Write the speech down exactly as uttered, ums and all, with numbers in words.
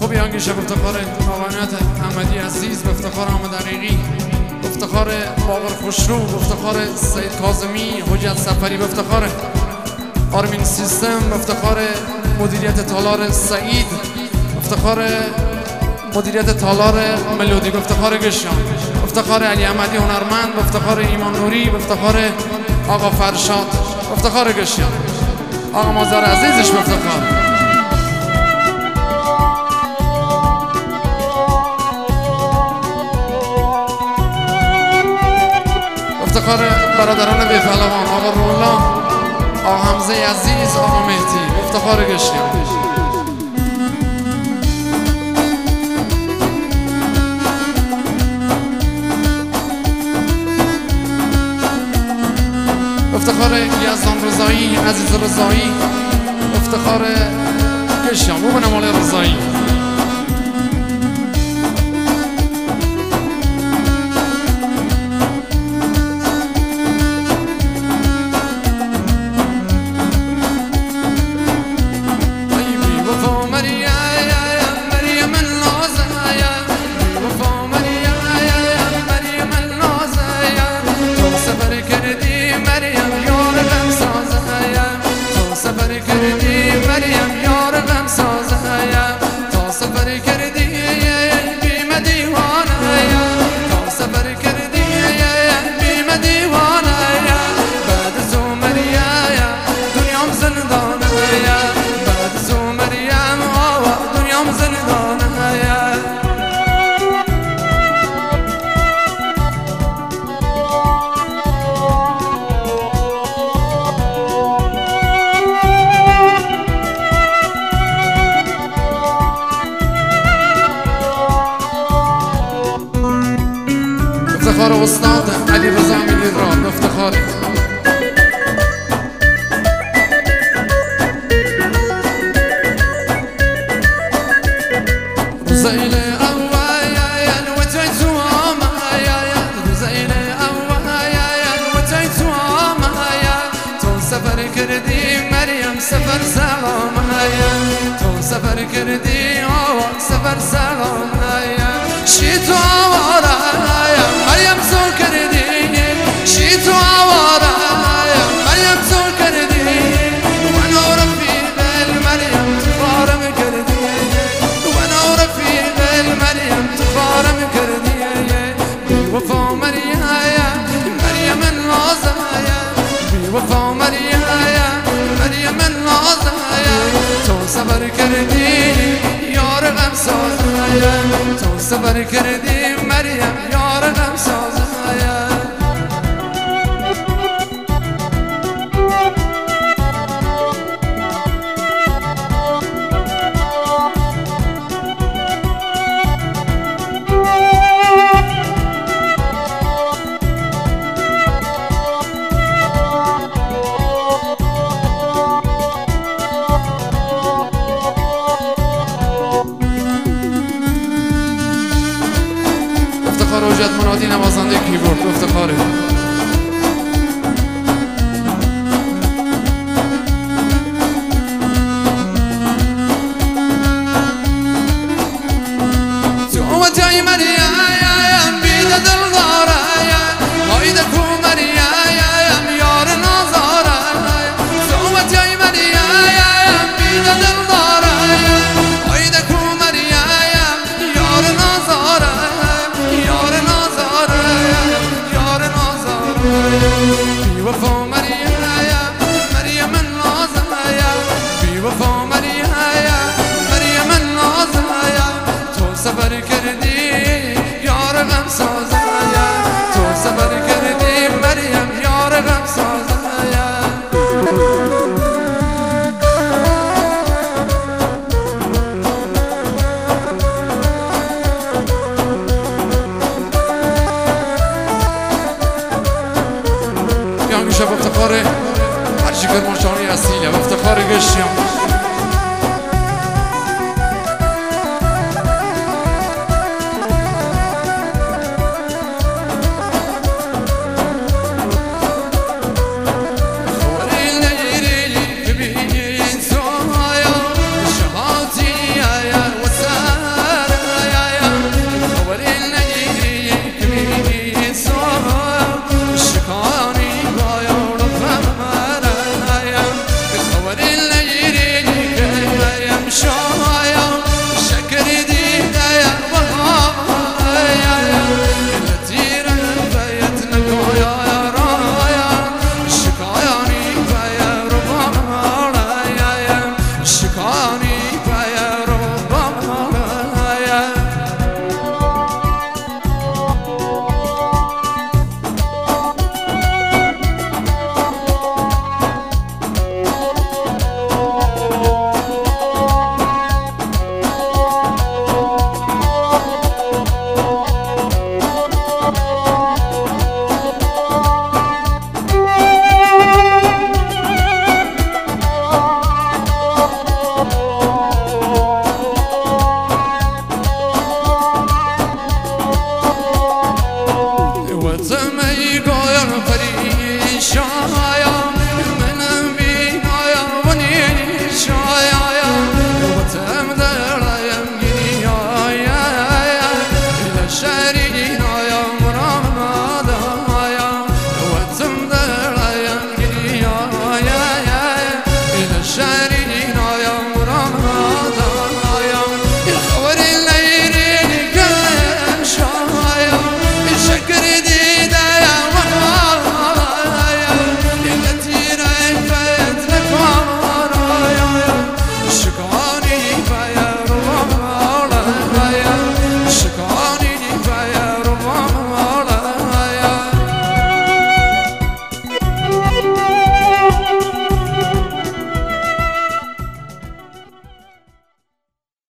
خوبی آنگیشه به افتخار آقایانت احمدی عزیز، به افتخار احمد دقیقی، به افتخار باقر خوشرو، به افتخار سید کاظمی، حجت سفری، به افتخار آرمین سیستم، به افتخار مدیریت تالار سعید، به افتخار مدیریت تالار ملودی، به افتخار گشان، به افتخار علی احمدی هنرمند، به افتخار ایمان نوری، به افتخار آقا فرشاد، به افتخار گشان، آقا مازار عزیزش، به افتخار افتخار برادران بفلوان، آقا رولا، آقا حمزه عزیز، آقا مهدی، افتخار گشتیم. افتخار یزدان رضایی، عزیز رضایی، افتخار گشتیم. او به نمال رضایی. افتخار استاد علی رضا امیری را، افتخار روزایل اوایل و تیتو آمایل، روزایل اوایل و تیتو آمایل، تو سفر کردی مریم سفر سلام هایل، تو سفر کردی آوا سفر سلام هایل، شی تو آواره مریم تو کردی، شی تو آواره مریم تو کردی، و نور رفیق مریم تو فارم کردی، و نور رفیق مریم تو فارم کردی، بی وفا مریم مریم نازم، بی وفا مریم مریم نازم، تو صبر کردی یار غم ساز، تو صبر کردی مریم یار غم ساز. افتخار حجت منادی نوازنده کیبورد، افتخاره